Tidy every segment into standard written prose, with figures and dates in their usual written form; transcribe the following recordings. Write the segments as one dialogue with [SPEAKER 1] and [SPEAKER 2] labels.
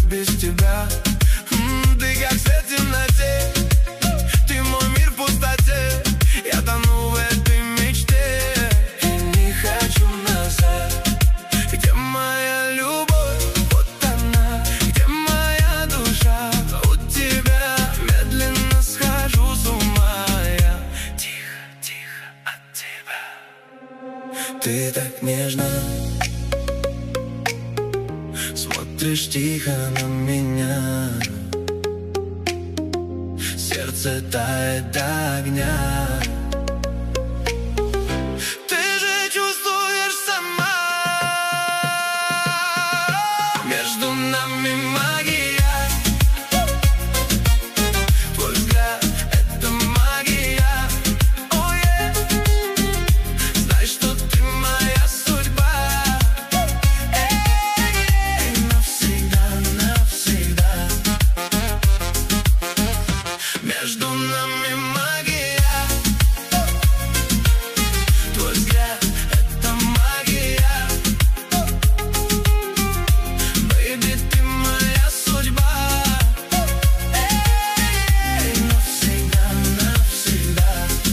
[SPEAKER 1] без тебя. Ты как свет в темноте, ты мой мир в пустоте. Я тону в этой мечте и не хочу назад. Где моя любовь? Вот она. Где моя душа? У тебя медленно схожу с ума я. Тихо, тихо от тебя. Ты так нежно смотришь тихо на меня. Сердце тает до огня. Ты же чувствуешь сама. Между нами магия. Твой взгляд — это магия. Oh yeah. Знай, что ты моя судьба. Навсегда, навсегда. Между нами магия. Твой взгляд — это магия. Baby, ты моя судьба. Навсегда, навсегда.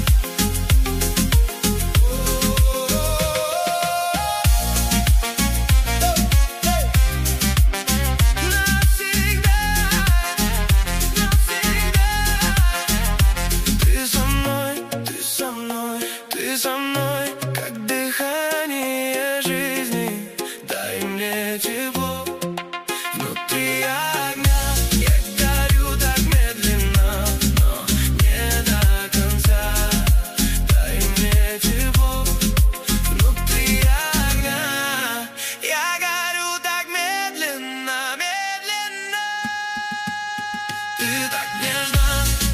[SPEAKER 1] Ты со мной, ты со мной, ты со мной, как дыхание жизни. Дай мне тепло внутри огня. Я горю так медленно, но не до конца. Дай мне тепло внутри огня. Я горю так медленно, медленно. Ты так нежна,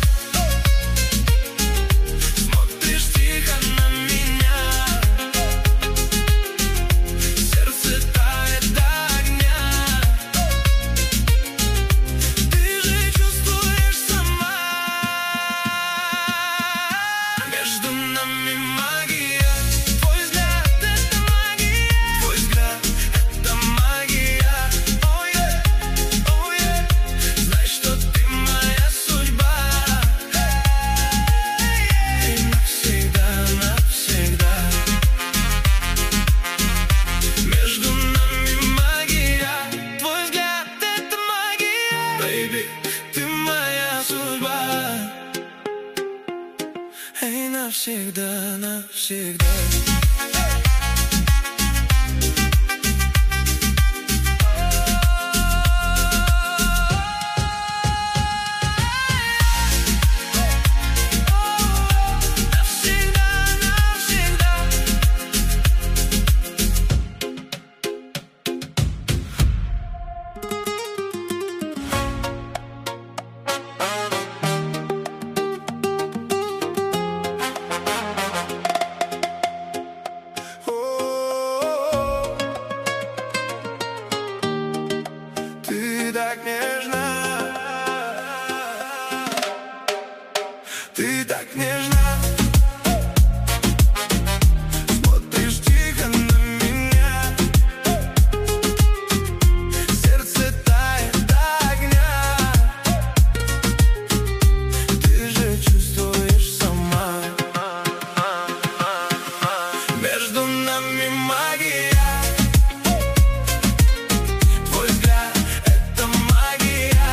[SPEAKER 1] смотришь тихо на меня. Сердце тает до огня. Ты же чувствуешь сама. Между нами магия. Твой взгляд — это магия. Твой взгляд — это магия. Oh yeah, oh yeah. Знай, что ты моя судьба. И навсегда, навсегда. Между нами магия. Твой взгляд — это магия. Baby, ты моя судьба. Эй, навсегда, навсегда. Навсегда, навсегда. Ты так нежна. Ты так нежна. Смотришь тихо на меня. Сердце тает до огня. Ты же чувствуешь сама. Между нами магия. Твой взгляд — это магия.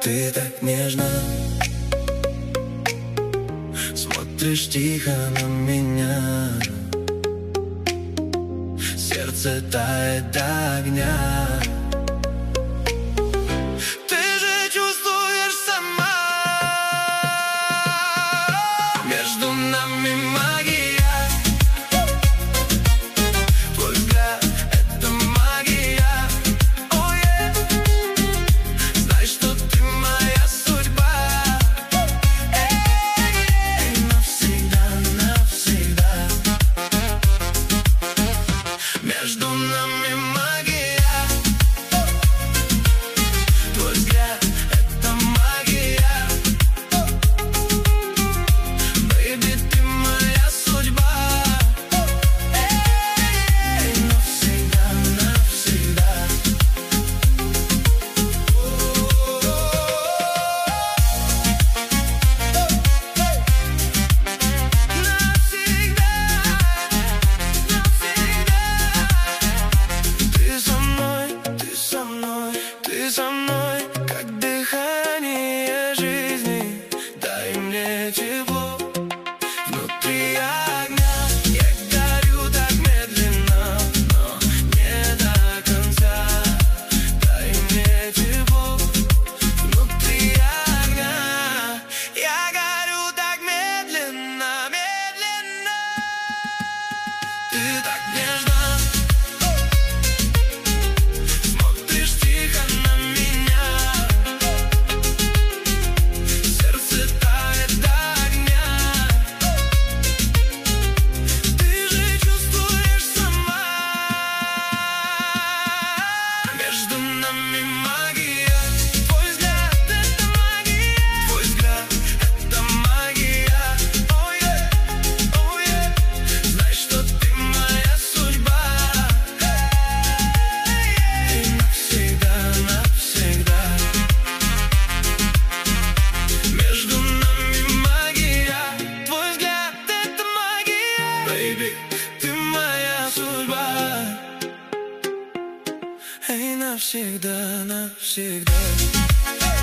[SPEAKER 1] Ты так нежно смотришь тихо на меня, сердце тает до огня. Ты же чувствуешь сама, между нами магия. Твой взгляд — это магия. Oh yeah. Знай, что ты моя судьба. Навсегда, навсегда. Между нами магия. Твой взгляд — это магия. Baby, ты моя судьба. Навсегда, навсегда. Ты со мной, ты со мной, ты со мной, как дыхание жизни. Дай мне тепло внутри огня. Я горю так медленно, но не до конца. Дай мне тепло внутри огня. Я горю так медленно, медленно. Ты так нежно смотришь тихо на меня, сердце тает до огня. Ты же чувствуешь сама, между нами магия. Твой взгляд — это магия. Твой взгляд — это магия. Oh yeah, oh yeah. Знай, что ты моя судьба. И навсегда, навсегда. Между нами магия. Твой взгляд — это магия. Baby, ты моя судьба. Эй, навсегда, навсегда.